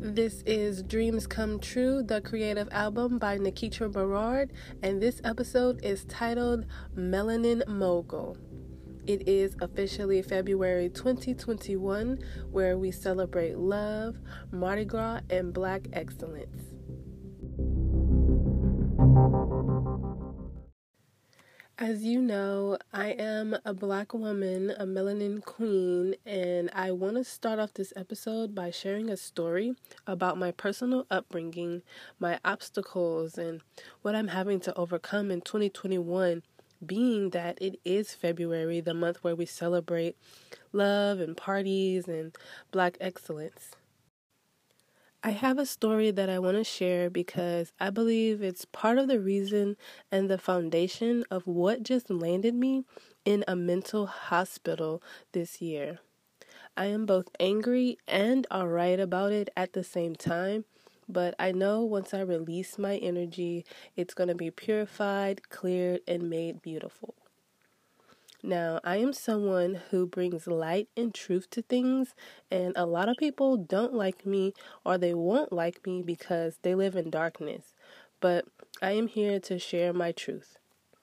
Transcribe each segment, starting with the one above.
This is Dreams Come True, the creative album by Nikitra Berard, and this episode is titled Melanin Mogul. It is officially February 2021, where we celebrate love, Mardi Gras, and Black excellence. As you know, I am a Black woman, a melanin queen, and I want to start off this episode by sharing a story about my personal upbringing, my obstacles, and what I'm having to overcome in 2021, being that it is February, the month where we celebrate love and parties and Black excellence. I have a story that I want to share because I believe it's part of the reason and the foundation of what just landed me in a mental hospital this year. I am both angry and alright about it at the same time, but I know once I release my energy, it's going to be purified, cleared, and made beautiful. Now, I am someone who brings light and truth to things, and a lot of people don't like me or they won't like me because they live in darkness. But I am here to share my truth.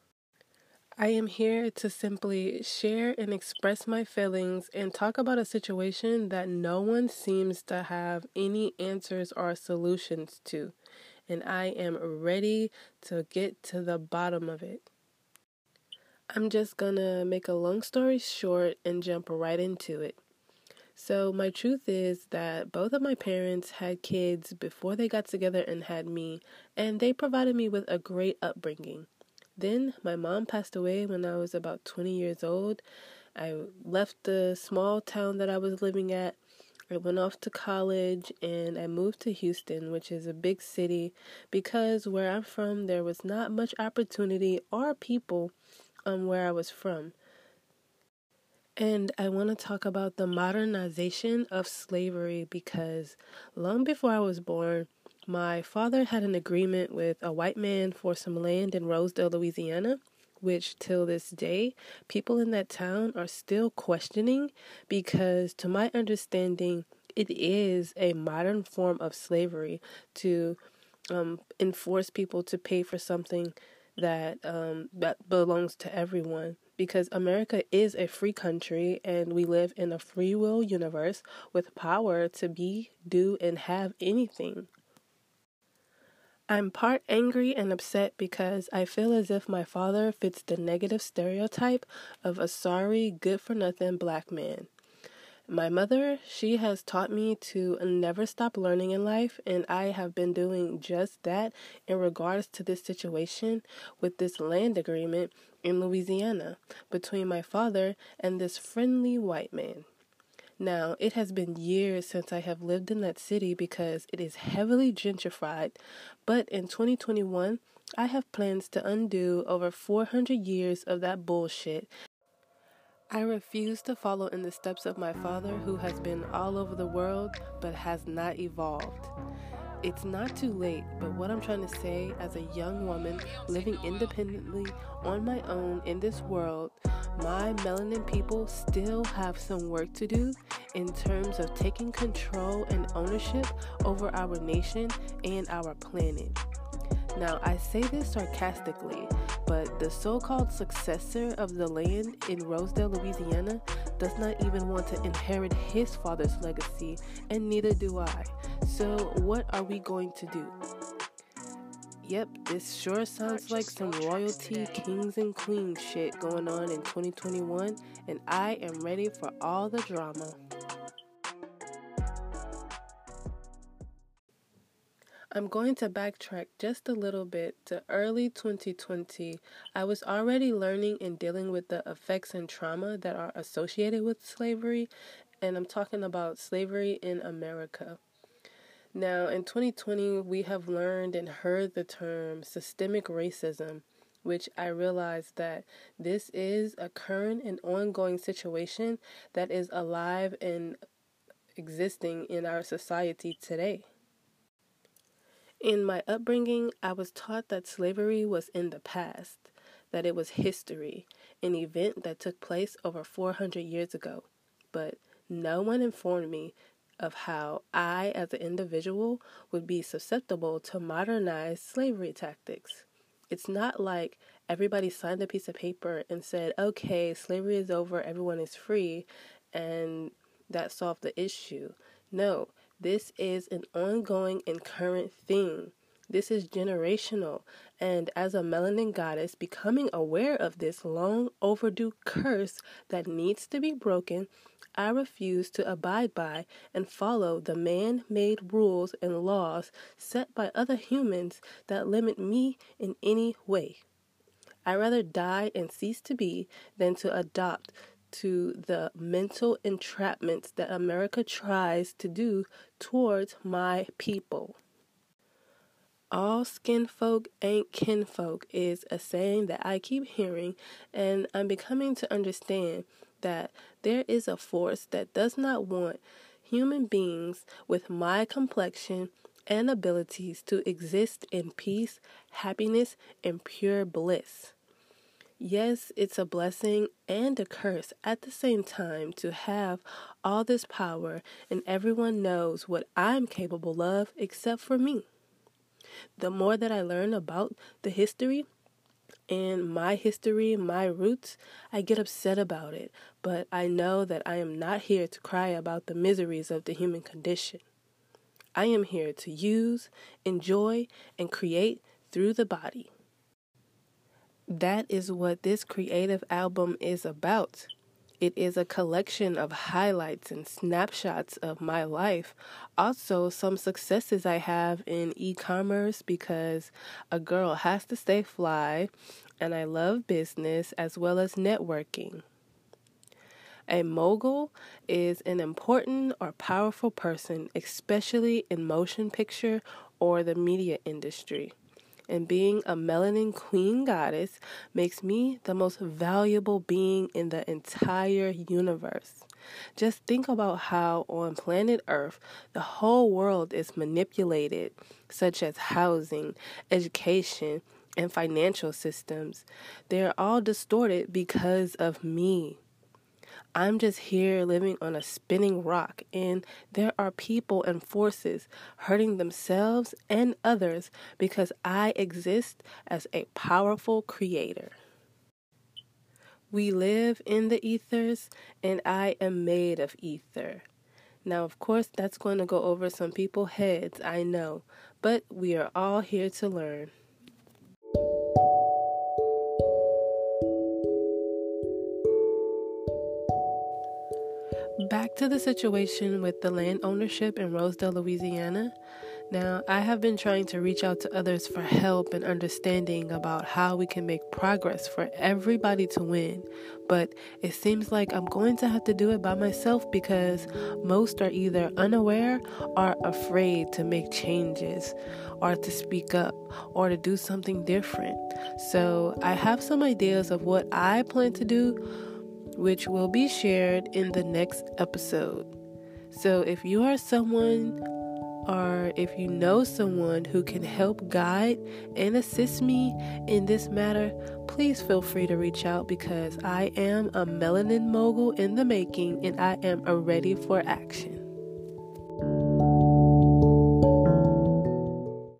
I am here to simply share and express my feelings and talk about a situation that no one seems to have any answers or solutions to. And I am ready to get to the bottom of it. I'm just gonna make a long story short and jump right into it. So my truth is that both of my parents had kids before they got together and had me, and they provided me with a great upbringing. Then my mom passed away when I was about 20 years old. I left the small town that I was living at. I went off to college and I moved to Houston, which is a big city, because where I'm from there was not much opportunity or people where I was from. And I want to talk about the modernization of slavery because long before I was born, my father had an agreement with a white man for some land in Rosedale, Louisiana, which till this day, people in that town are still questioning because to my understanding, it is a modern form of slavery to enforce people to pay for something that belongs to everyone, because America is a free country and we live in a free will universe with power to be, do, and have anything. I'm part angry and upset because I feel as if my father fits the negative stereotype of a sorry, good-for-nothing Black man. My mother, she has taught me to never stop learning in life, and I have been doing just that in regards to this situation with this land agreement in Louisiana between my father and this friendly white man. Now, it has been years since I have lived in that city because it is heavily gentrified, but in 2021, I have plans to undo over 400 years of that bullshit. I refuse to follow in the steps of my father, who has been all over the world but has not evolved. It's not too late, but what I'm trying to say as a young woman living independently on my own in this world, my melanin people still have some work to do in terms of taking control and ownership over our nation and our planet. Now, I say this sarcastically, but the so-called successor of the land in Rosedale, Louisiana, does not even want to inherit his father's legacy, and neither do I. So what are we going to do? Yep, this sure sounds like some royalty, kings and queens shit going on in 2021, and I am ready for all the drama. I'm going to backtrack just a little bit to early 2020. I was already learning and dealing with the effects and trauma that are associated with slavery, and I'm talking about slavery in America. Now, in 2020, we have learned and heard the term systemic racism, which I realized that this is a current and ongoing situation that is alive and existing in our society today. In my upbringing, I was taught that slavery was in the past, that it was history, an event that took place over 400 years ago. But no one informed me of how I, as an individual, would be susceptible to modernized slavery tactics. It's not like everybody signed a piece of paper and said, okay, slavery is over, everyone is free, and that solved the issue. No, this is an ongoing and current thing. This is generational, and as a melanin goddess, becoming aware of this long overdue curse that needs to be broken, I refuse to abide by and follow the man-made rules and laws set by other humans that limit me in any way. I rather die and cease to be than to adopt to the mental entrapments that America tries to do towards my people. All skin folk ain't kinfolk is a saying that I keep hearing, and I'm becoming to understand that there is a force that does not want human beings with my complexion and abilities to exist in peace, happiness, and pure bliss. Yes, it's a blessing and a curse at the same time to have all this power, and everyone knows what I'm capable of except for me. The more that I learn about the history and my roots, I get upset about it. But I know that I am not here to cry about the miseries of the human condition. I am here to use, enjoy, and create through the body. That is what this creative album is about. It is a collection of highlights and snapshots of my life. Also, some successes I have in e-commerce because a girl has to stay fly, and I love business as well as networking. A mogul is an important or powerful person, especially in motion picture or the media industry. And being a melanin queen goddess makes me the most valuable being in the entire universe. Just think about how on planet Earth the whole world is manipulated, such as housing, education, and financial systems. They're all distorted because of me. I'm just here living on a spinning rock, and there are people and forces hurting themselves and others because I exist as a powerful creator. We live in the ethers, and I am made of ether. Now, of course, that's going to go over some people's heads, I know, but we are all here to learn. Back to the situation with the land ownership in Rosedale, Louisiana. Now, I have been trying to reach out to others for help and understanding about how we can make progress for everybody to win, but it seems like I'm going to have to do it by myself because most are either unaware or afraid to make changes or to speak up or to do something different. So I have some ideas of what I plan to do, which will be shared in the next episode. So if you are someone or if you know someone who can help guide and assist me in this matter, please feel free to reach out because I am a melanin mogul in the making and I am ready for action.